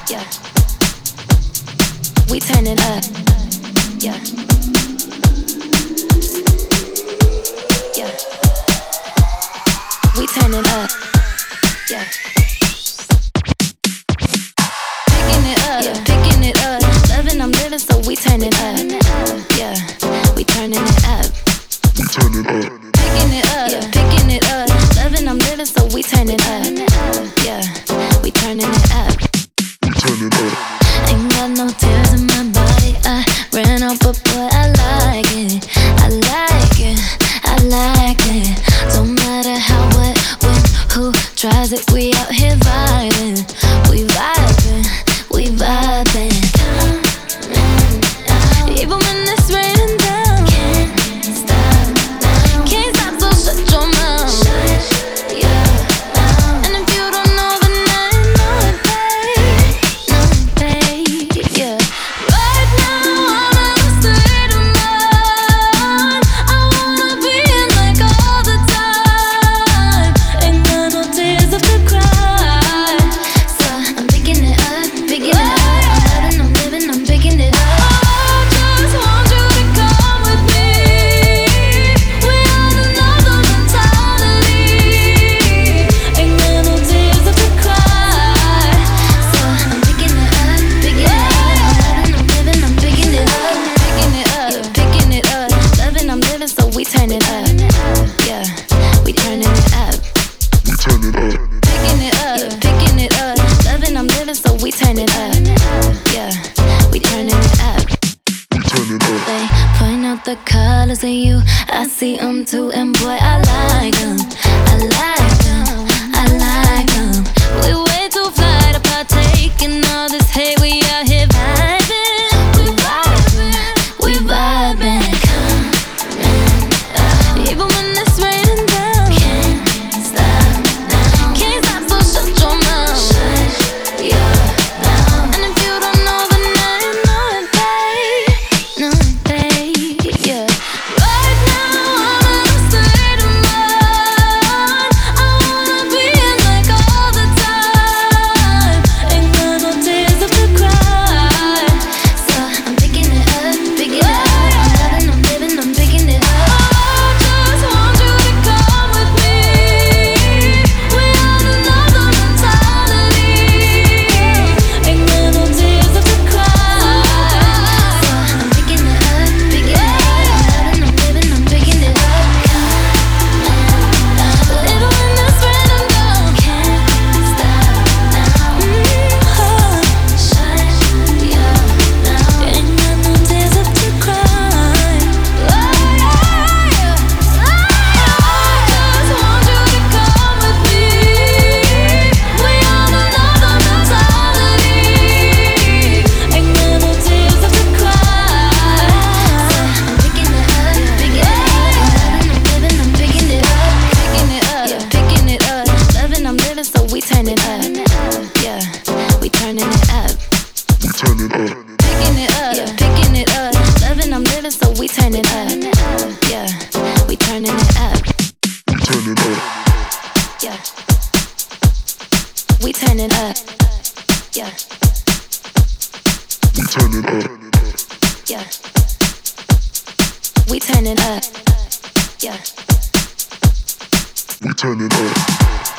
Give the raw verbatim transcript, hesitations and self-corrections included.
Yeah. We turn it up. Yeah. Yeah. We turn it up. Yeah. Picking it up. Yeah. Picking it up. Loving, I'm living, so we turn it up. Yeah. We turning it up. We turn it up. Picking it up. Yeah. Picking it up. Loving, I'm living, so we turn it up. Yeah. We turning it up. We turn it up. Ain't got no tears in my body. I ran out, but boy, I like it. I like it. I like it. Don't matter how, what, when, who tries it. We out here vibing. We vibing. We vibing. Even when it's raining down, can't stop now. Can't stop, so shut your mouth. Shut your mouth. And if you don't know, then I know it, babe. Know it, babe. Yeah. Right now I'm in a state of mind. I wanna be in like all the time. Ain't got no tears left to cry. So I'm picking it up, picking it up. I'm loving, I'm living, I'm picking it up. We turn it up, yeah. We turning it up. We turn it up. Picking it up, yeah. Picking it up. Loving, I'm living, so we turn it up, yeah. We turning it up. We turn it up. They point out the colors in you. I see them too, and boy, I like them. I like them. I like them. We way too fly to partake in all this hate. We out here vibing. We vibing. We vibing. Even when it's raining down, can't stop now. Can't stop, so shut your mouth. Shut your mouth. And if you don't know, then I know it, babe. Know it, babe. Yeah. Right now I'm in a state of mind. I wanna be in like all the time. Ain't got no tears left to cry. So I'm picking it up, picking it up. I'm loving, I'm living, I'm picking it up. So we turn it up, yeah. We turning it up. We turn it up. Picking it up, yeah. Picking it up. Loving, I'm living, so we turn it up, yeah. We turning it up. We turn it up. Yeah. We turn it up, yeah. We turn it up. Yeah. We turn it up, yeah. We turn it up.